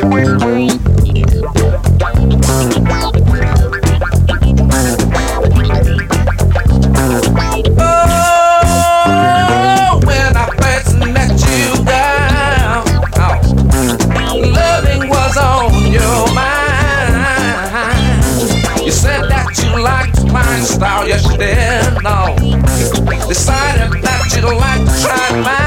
Style, yes you did, no. Decided that you'd like to try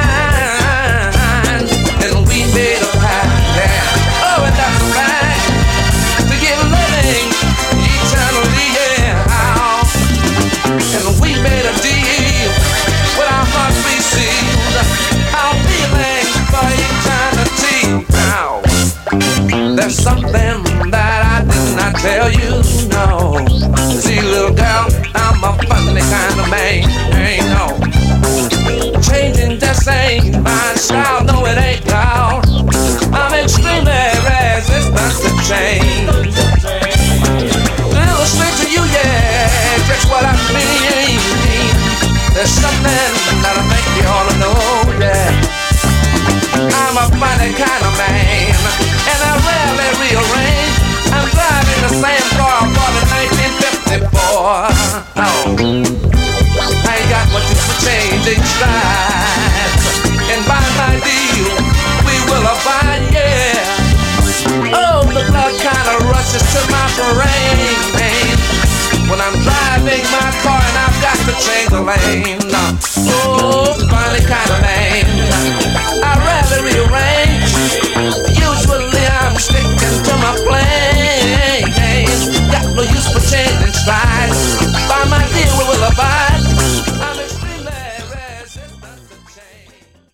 mine, and we made a pact, yeah. Oh, and that's a fact, to give living eternally, yeah. And we made a deal, with our hearts we sealed, our feelings for eternity. Now, there's something that I did not tell you, no. See, little girl, I'm a funny kind of man, ain't no. Changing just ain't my style, no it ain't, no. I'm extremely resistant to change. To illustrate to you, yeah, just what I mean. There's something that I think you ought to know, yeah. I'm a funny kind of man, and I rarely rearrange. I'm driving the same car I bought in 1954. Oh, I ain't got much for changing strides, and by my deal, we will abide, yeah. Oh, the blood kinda rushes to my brain when I'm driving my car and I've got to change the lane.